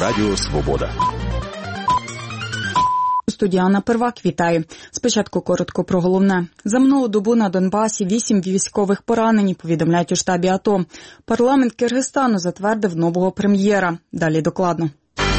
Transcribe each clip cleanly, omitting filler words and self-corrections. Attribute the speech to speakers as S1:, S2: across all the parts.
S1: Радіо Свобода.
S2: Студія Анна Первак, вітаю. Спочатку коротко про головне. За минулу добу на Донбасі 8 військових поранені, повідомляють у штабі АТО. Парламент Киргизстану затвердив нового прем'єра. Далі докладно.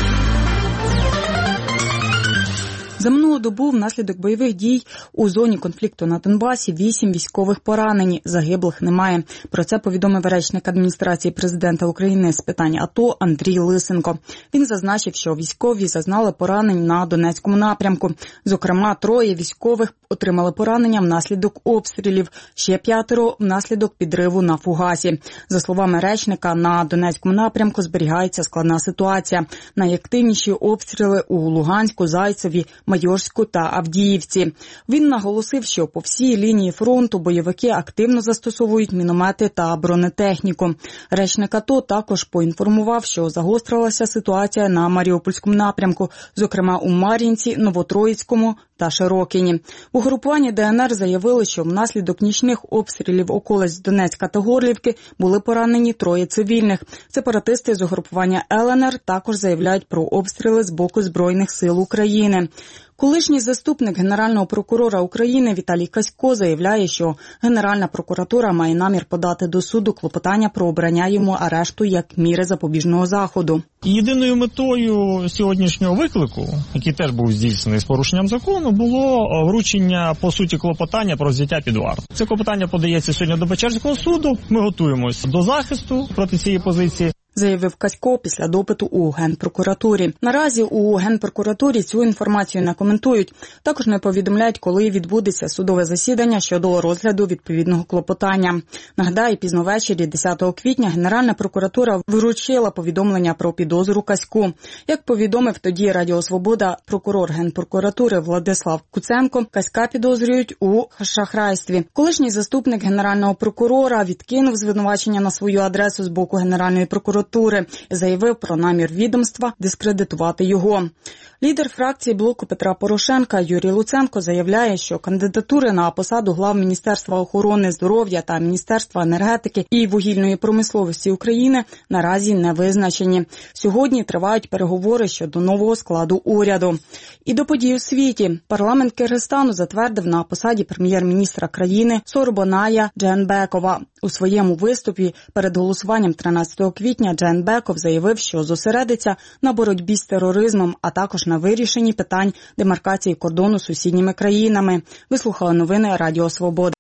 S2: За минулу добу внаслідок бойових дій у зоні конфлікту на Донбасі 8 військових поранені, загиблих немає. Про це повідомив речник адміністрації президента України з питань АТО Андрій Лисенко. Він зазначив, що військові зазнали поранень на Донецькому напрямку. Зокрема, 3 військових отримали поранення внаслідок обстрілів, ще 5 внаслідок підриву на фугасі. За словами речника, на Донецькому напрямку зберігається складна ситуація. Найактивніші обстріли у Луганську, Зайцеві, Майорську та Авдіївці. Він наголосив, що по всій лінії фронту бойовики активно застосовують міномети та бронетехніку. Речник АТО також поінформував, що загострилася ситуація на Маріупольському напрямку, зокрема у Мар'їнці, Новотроїцькому та Широкині. У групуванні ДНР заявили, що внаслідок нічних обстрілів околиць Донецька та Горлівки були поранені 3 цивільних. Сепаратисти з угрупування ЛНР також заявляють про обстріли з боку Збройних сил України. Колишній заступник Генерального прокурора України Віталій Касько заявляє, що Генеральна прокуратура має намір подати до суду клопотання про обрання йому арешту як міри запобіжного заходу.
S3: Єдиною метою сьогоднішнього виклику, який теж був здійснений з порушенням закону, було вручення, по суті, клопотання про взяття під варту. Це клопотання подається сьогодні до Печерського суду. Ми готуємося до захисту проти цієї позиції,
S2: заявив Касько після допиту у Генпрокуратурі. Наразі у Генпрокуратурі цю інформацію не коментують. Також не повідомляють, коли відбудеться судове засідання щодо розгляду відповідного клопотання. Нагадаю, пізно ввечері 10 квітня Генеральна прокуратура вручила повідомлення про підозру Каську. Як повідомив тоді Радіо Свобода прокурор Генпрокуратури Владислав Куценко, Каська підозрюють у шахрайстві. Колишній заступник Генерального прокурора відкинув звинувачення на свою адресу з боку Генеральної прокуратури, заявив про намір відомства дискредитувати його. Лідер фракції блоку Петра Порошенка Юрій Луценко заявляє, що кандидатури на посаду глав Міністерства охорони здоров'я та Міністерства енергетики і вугільної промисловості України наразі не визначені. Сьогодні тривають переговори щодо нового складу уряду. І до подій у світі. Парламент Киргизстану затвердив на посаді прем'єр-міністра країни Сооронбая Джеенбекова. У своєму виступі перед голосуванням 13 квітня Джеенбеков заявив, що зосередиться на боротьбі з тероризмом, а також на вирішенні питань демаркації кордону з сусідніми країнами. Вислухали новини Радіо Свобода.